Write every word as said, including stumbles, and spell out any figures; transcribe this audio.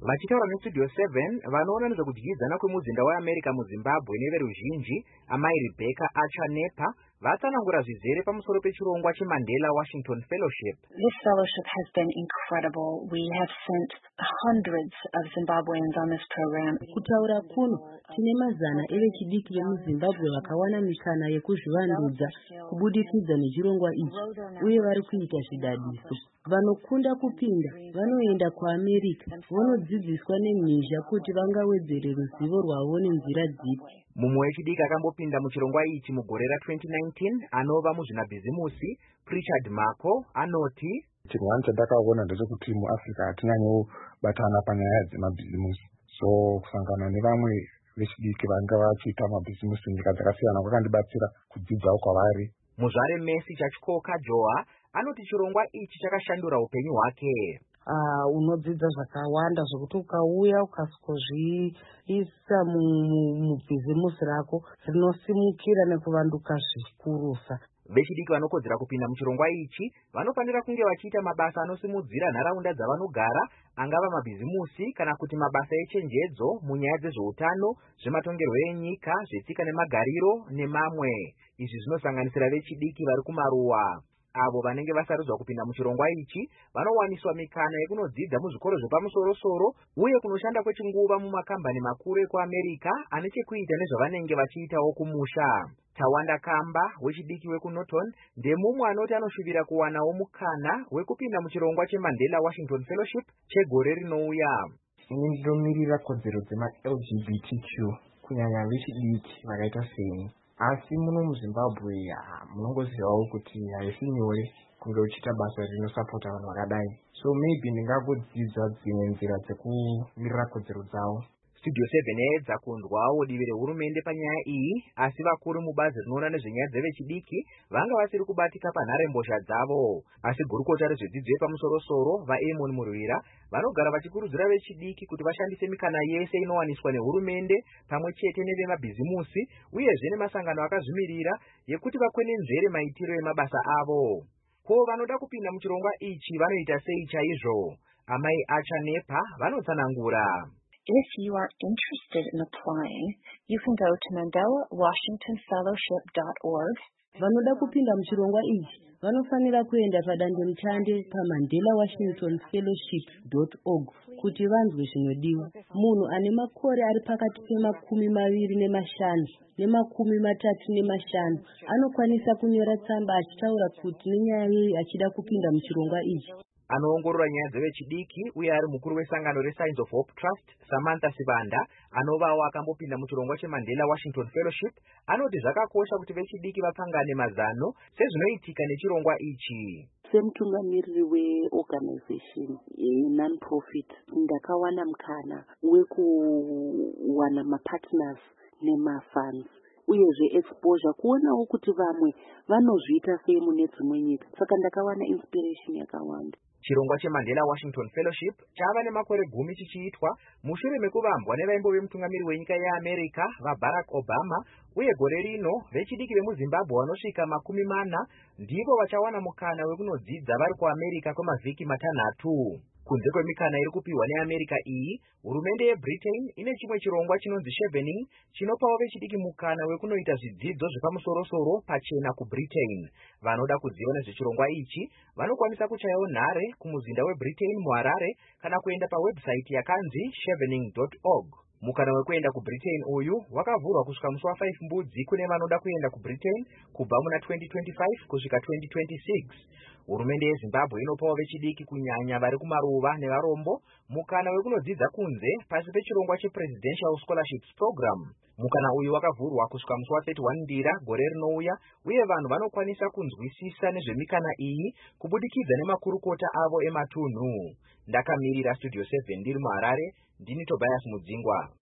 Vachitaura nestudio seven, vanoona nezvekudyidzana kwemuzinda weAmerica muZimbabwe neveruzhinji, amai Rebecca Achanepa, vatsanangura zvizere pamusoro pechirongwa cheMandela Washington Fellowship. This fellowship has been incredible. We have sent hundreds of Zimbabweans on this program. Kutaura kuno, tine mazana evechidiki vemuZimbabwe vakawana mikana yekuzvivandudza kubudikidza nechirongwa ichi, uye vari kuita zvidadiso. Vanokunda kupinda, vanoenda kuAmerica, vanodzidziswa nemhizha kuti vangawedzere ruzivo rwavo nenzira dzipi. Mumwe wechidiki akambopinda muchirongwa ichi mugore ra twenty nineteen, anova muzvinabhizimusi, Richard Mako, anoti, chirwani chandakaona ndechekuti muAfrica hatinyanyo batana panyaya dzemabhizimusi. So kusangana nevamwe vechidiki vanga vachiita mabhizimusi munyika dzakasiyana kwakandibatsira kudzidzawo kwavari. Muzvare Messi Chachikoka Joa anoti chirongwa ichi chakashandura upenyu hwake. Uh, unodzidza zvakawanda zvokuti ukauya ukaskozviisa mubhizimusi rako rinosimukira nekuvanduka zvikurusa. Vechidiki vanokodzera kupinda muchirongwa ichi vanofanira kunge vachiita mabasa anosimudzira nharaunda dzavanogara, angava mabhizimusi kana kuti mabasa echenjedzo munyaya dzezveutano, zvematongerwo enyika, zvetsika nemagariro nemamwe. Izvi zvinosanganisira vechidiki vari kumaruwa. Avo vanenge vasarudzwa kupinda muchirongwa ichi vanowaniswa mikana yekunodzidza muzvikoro zvepamusoro-soro uye kunoshanda kwechinguva mumakambani makuru ekuAmerica ane chekuita nezvavanenge vachiitawo kumusha. Tawanda Kamba, wechidiki wekuNorton, ndemumwe anoti anoshuvira kuwanawo mukana wekupinda muchirongwa cheMandela Washington Fellowship chegore rinouya. Ini ndinomirira kodzero dzema-L G B T Q kunyanya vechidiki vakaita seni. Asi muno muZimbabwe munongozivawo kuti haisi nyore kunge uchiita basa rinosapota vanhu vakadai. So maybe ndingagodzidza dzimwe nzira dzekumirira kodzero dzavo. Studio seven yaedza kunzwawo divi rehurumende panyaya iyi, asi vakuru mubazi rinoona nezvenyaya dzevechidiki vanga vasiri kubatika panharembozha dzavo. Asi gurukota rezvedzidzo yepamusoro-soro vaEmon Murwira vanogara vachikurudzira vechidiki kuti vashandise mikana yese inowaniswa nehurumende pamwe chete nevemabhizimusi uyezve nemasangano akazvimirira yekuti vakwenenzvere maitiro emabasa avo. Ko vanoda kupinda muchirongwa ichi vanoita sei chaizvo? Amai Achanepa vanotsanangura. If you are interested in applying, you can go to mandela washington fellowship dot org. Vanoda kupinda muchirongwa ichi vanofanira kuenda padandemutande pamandela washington fellowship dot org kuti vanzwe zvinodiwa. Munhu ane makore ari pakati pemakumi maviri nemashanu nemakumi matatu nemashanu anokwanisa kunyora tsamba achitaura kuti nenyaya yei achida kupinda muchirongwa ichi. Anoongorora nyaya dzevechidiki uye ari mukuru wesangano reSigns of Hope Trust, Samantha Sibanda, anovawo akambopinda muchirongwa cheMandela Washington Fellowship, anoti zvakakosha kuti vechidiki vapangane mazano sezvinoitika nechirongwa ichi. Semutungamiriri weorganization non-profit, ndakawana mukana wekuwana mapartners nemafunds uyezve exposure kuonawo kuti vamwe vanozviita sei mune dzimwe nyika. Saka ndakawana inspiration yakawanda. Chirongwa cheMandela Washington Fellowship chava nemakore gumi chichiitwa mushure mekuvambwa nevaimbove mutungamiri wenyika yeAmerica vaBarack Obama, uye gore rino vechidiki vemuZimbabwe vanosvika makumi mana ndivo vachawana mukana wekunodzidza vari kuAmerica kwemavhiki matanhatu. Kunze kwemikana iri kupiwa neAmerica iyi, hurumende yeBritain ine chimwe chirongwa chinonzi Chevening chinopawo vechidiki mukana wekunoita zvidzidzo zvepamusoro-soro pachena kuBritain. Vanoda kuziva nezvechirongwa ichi vanokwanisa kuchayawo nhare kumuzinda weBritain muHarare kana kuenda pawebsite yakanzi chevening dot org. Mukana wekuenda kuBritain uyu wakavhurwa kusvika musi wa5 mbudzi kune vanoda kuenda kuBritain kubva muna twenty twenty-five kusvika twenty twenty-six. Hurumende yeZimbabwe inopawo vechidiki kunyanya vari kumaruva nevarombo mukana wekunodzidza kunze pasi pechirongwa chePresidential Scholarships Program. Mukana uyu wakavhurwa kusvika musi wa thirty-one Ndira gore rinouya, uye vanhu vanokwanisa kunzwisisa nezvemikana iyi kubudikidza nemakurukota avo ematunhu. Ndakamirira Studio seven ndiri muHarare, ndini Tobias Mudzingwa.